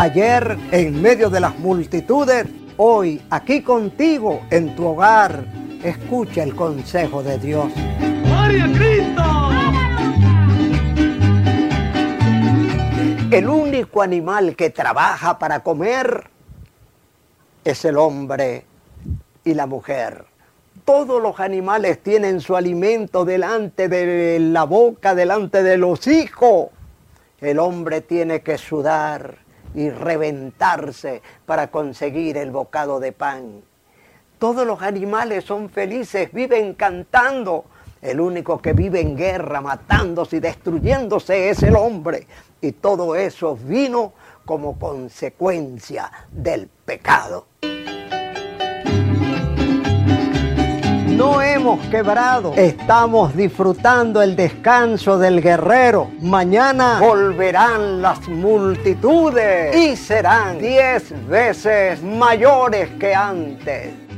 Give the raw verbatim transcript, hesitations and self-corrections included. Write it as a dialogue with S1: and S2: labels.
S1: Ayer en medio de las multitudes, hoy aquí contigo en tu hogar. Escucha el consejo de Dios.
S2: ¡Gloria a Cristo!
S1: El único animal que trabaja para comer es el hombre y la mujer. Todos los animales tienen su alimento delante de la boca, delante de los hijos. El hombre tiene que sudar y reventarse para conseguir el bocado de pan. Todos los animales son felices, viven cantando. El único que vive en guerra, matándose y destruyéndose es el hombre. Y todo eso vino como consecuencia del pecado. No hemos quebrado, estamos disfrutando el descanso del guerrero. Mañana volverán las multitudes y serán diez veces mayores que antes.